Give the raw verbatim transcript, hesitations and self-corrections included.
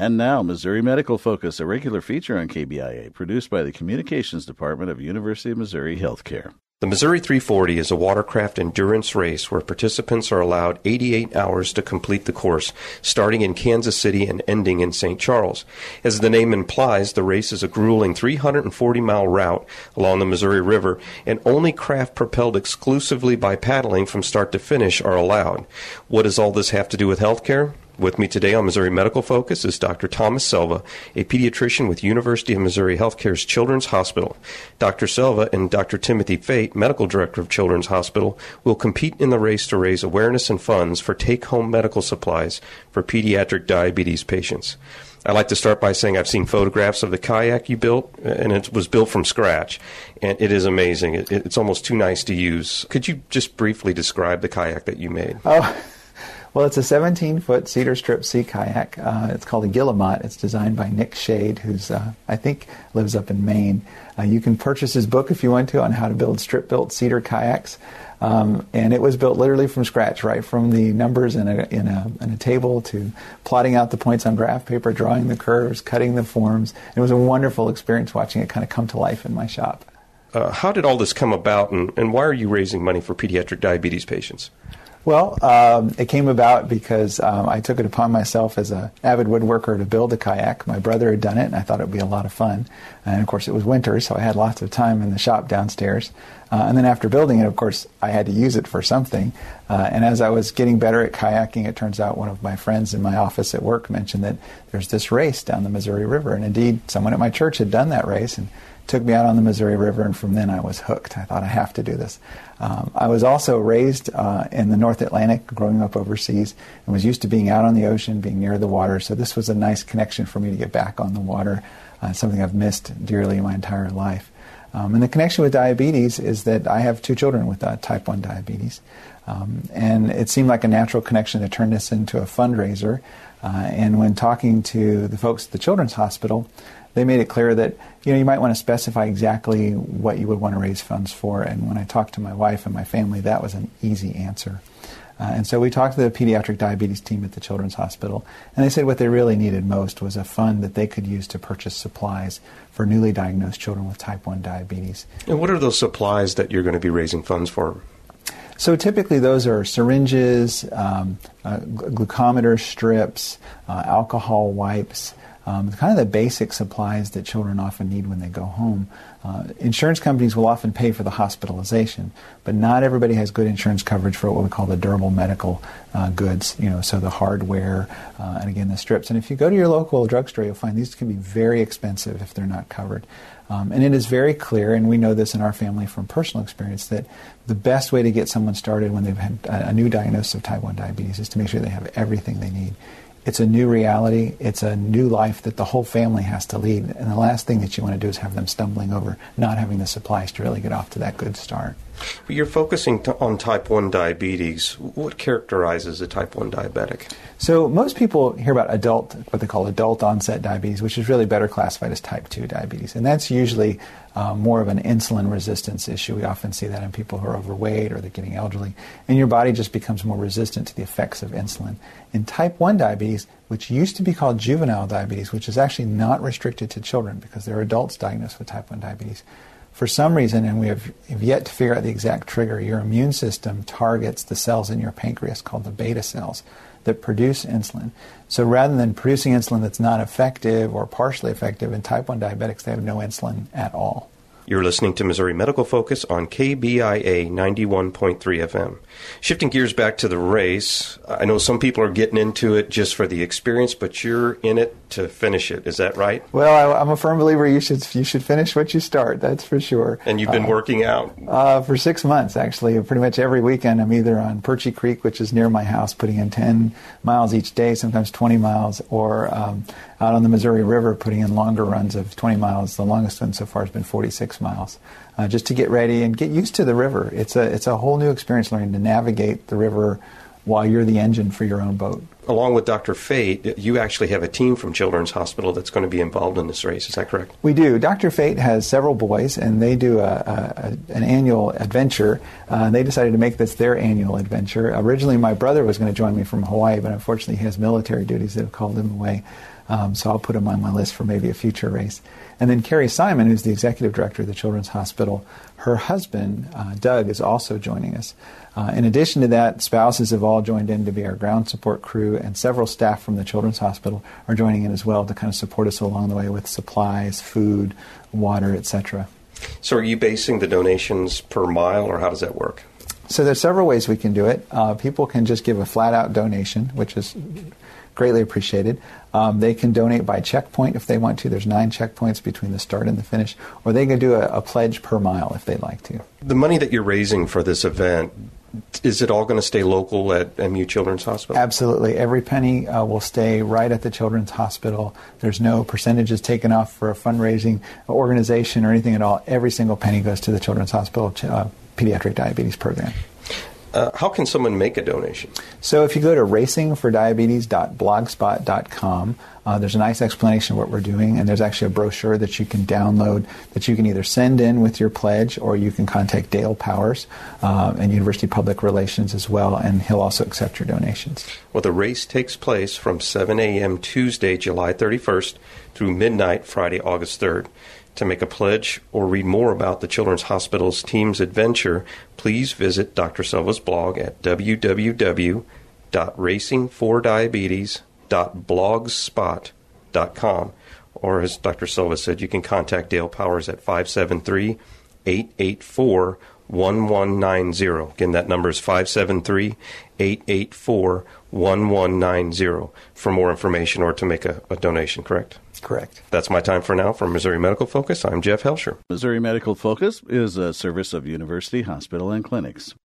And now, Missouri Medical Focus, a regular feature on K B I A, produced by the Communications Department of University of Missouri Healthcare. The Missouri three forty is a watercraft endurance race where participants are allowed eighty-eight hours to complete the course, starting in Kansas City and ending in Saint Charles. As the name implies, the race is a grueling three hundred forty mile route along the Missouri River, and only craft propelled exclusively by paddling from start to finish are allowed. What does all this have to do with healthcare? With me today on Missouri Medical Focus is Doctor Thomas Selva, a pediatrician with University of Missouri Healthcare's Children's Hospital. Doctor Selva and Doctor Timothy Fate, Medical Director of Children's Hospital, will compete in the race to raise awareness and funds for take-home medical supplies for pediatric diabetes patients. I'd like to start by saying I've seen photographs of the kayak you built, and it was built from scratch, and it is amazing. It, it's almost too nice to use. Could you just briefly describe the kayak that you made? Oh. Well, it's a seventeen-foot cedar strip sea kayak. Uh, it's called a Guillemot. It's designed by Nick Shade, who's, uh, I think, lives up in Maine. Uh, you can purchase his book if you want to on how to build strip-built cedar kayaks. Um, and it was built literally from scratch, right from the numbers in a, in a, in a table to plotting out the points on graph paper, drawing the curves, cutting the forms. It was a wonderful experience watching it kind of come to life in my shop. Uh, how did all this come about, and, and why are you raising money for pediatric diabetes patients? Well, um, it came about because um, I took it upon myself as an avid woodworker to build a kayak. My brother had done it, and I thought it would be a lot of fun. And, of course, it was winter, so I had lots of time in the shop downstairs. Uh, and then after building it, of course, I had to use it for something. Uh, and as I was getting better at kayaking, it turns out one of my friends in my office at work mentioned that there's this race down the Missouri River. And, indeed, someone at my church had done that race and took me out on the Missouri River, and from then I was hooked. I thought, I have to do this. Um, I was also raised uh, in the North Atlantic, growing up overseas, and was used to being out on the ocean, being near the water, so this was a nice connection for me to get back on the water, uh, something I've missed dearly my entire life. Um, and the connection with diabetes is that I have two children with uh, type one diabetes, um, and it seemed like a natural connection to turn this into a fundraiser, uh, and when talking to the folks at the Children's Hospital, they made it clear that, you know, you might want to specify exactly what you would want to raise funds for. And when I talked to my wife and my family, that was an easy answer. Uh, and so we talked to the pediatric diabetes team at the Children's Hospital, and they said what they really needed most was a fund that they could use to purchase supplies for newly diagnosed children with type one diabetes. And what are those supplies that you're going to be raising funds for? So typically those are syringes, um, uh, glucometer strips, uh, alcohol wipes, Um, kind of the basic supplies that children often need when they go home. Uh, insurance companies will often pay for the hospitalization, but not everybody has good insurance coverage for what we call the durable medical uh, goods, you know, so the hardware, uh, and again, the strips. And if you go to your local drugstore, you'll find these can be very expensive if they're not covered. Um, and it is very clear, and we know this in our family from personal experience, that the best way to get someone started when they've had a, a new diagnosis of type one diabetes is to make sure they have everything they need. It's a new reality. It's a new life that the whole family has to lead. And the last thing that you want to do is have them stumbling over not having the supplies to really get off to that good start. But you're focusing t- on type one diabetes. What characterizes a type one diabetic? So most people hear about adult, what they call adult onset diabetes, which is really better classified as type two diabetes. And that's usually uh, more of an insulin resistance issue. We often see that in people who are overweight or they're getting elderly. And your body just becomes more resistant to the effects of insulin. In type one diabetes, which used to be called juvenile diabetes, which is actually not restricted to children because there are adults diagnosed with type one diabetes, for some reason, and we have, have yet to figure out the exact trigger, your immune system targets the cells in your pancreas called the beta cells that produce insulin. So rather than producing insulin that's not effective or partially effective, in type one diabetics, they have no insulin at all. You're listening to Missouri Medical Focus on K B I A ninety-one point three F M. Shifting gears back to the race, I know some people are getting into it just for the experience, but you're in it to finish it. Is that right? Well, I, I'm a firm believer you should you should finish what you start, that's for sure. And you've been uh, working out? Uh, for six months, actually. Pretty much every weekend I'm either on Perchie Creek, which is near my house, putting in ten miles each day, sometimes twenty miles, or um, out on the Missouri River, putting in longer runs of twenty miles. The longest one so far has been forty-six miles, uh, just to get ready and get used to the river. It's a it's a whole new experience learning to navigate the river while you're the engine for your own boat. Along with Doctor Fate, you actually have a team from Children's Hospital that's going to be involved in this race. Is that correct? We do. Doctor Fate has several boys, and they do a, a, a, an annual adventure. Uh, they decided to make this their annual adventure. Originally, my brother was going to join me from Hawaii, but unfortunately he has military duties that have called him away. Um, so I'll put him on my list for maybe a future race. And then Carrie Simon, who's the executive director of the Children's Hospital, her husband, uh, Doug, is also joining us. Uh, in addition to that, spouses have all joined in to be our ground support crew, and several staff from the Children's Hospital are joining in as well to kind of support us along the way with supplies, food, water, et cetera. So are you basing the donations per mile, or how does that work? So there's several ways we can do it. Uh, people can just give a flat-out donation, which is greatly appreciated. Um, they can donate by checkpoint if they want to. There's nine checkpoints between the start and the finish. Or they can do a, a pledge per mile if they'd like to. The money that you're raising for this event, is it all going to stay local at M U Children's Hospital? Absolutely. Every penny uh, will stay right at the Children's Hospital. There's no percentages taken off for a fundraising organization or anything at all. Every single penny goes to the Children's Hospital uh, Pediatric Diabetes Program. Uh, how can someone make a donation? So if you go to racing for diabetes dot blogspot dot com, uh, there's a nice explanation of what we're doing, and there's actually a brochure that you can download that you can either send in with your pledge, or you can contact Dale Powers uh, and University Public Relations as well, and he'll also accept your donations. Well, the race takes place from seven a.m. Tuesday, July thirty-first through midnight, Friday, August third. To make a pledge or read more about the Children's Hospital's team's adventure, please visit Doctor Silva's blog at w w w dot racing for diabetes dot blogspot dot com. Or, as Doctor Silva said, you can contact Dale Powers at five seven three, eight eight four, one one nine zero. Again, that number is five seven three, eight eight four, one one nine zero for more information or to make a, a donation, correct? Correct. That's my time for now. From Missouri Medical Focus, I'm Jeff Helsher. Missouri Medical Focus is a service of University Hospital and Clinics.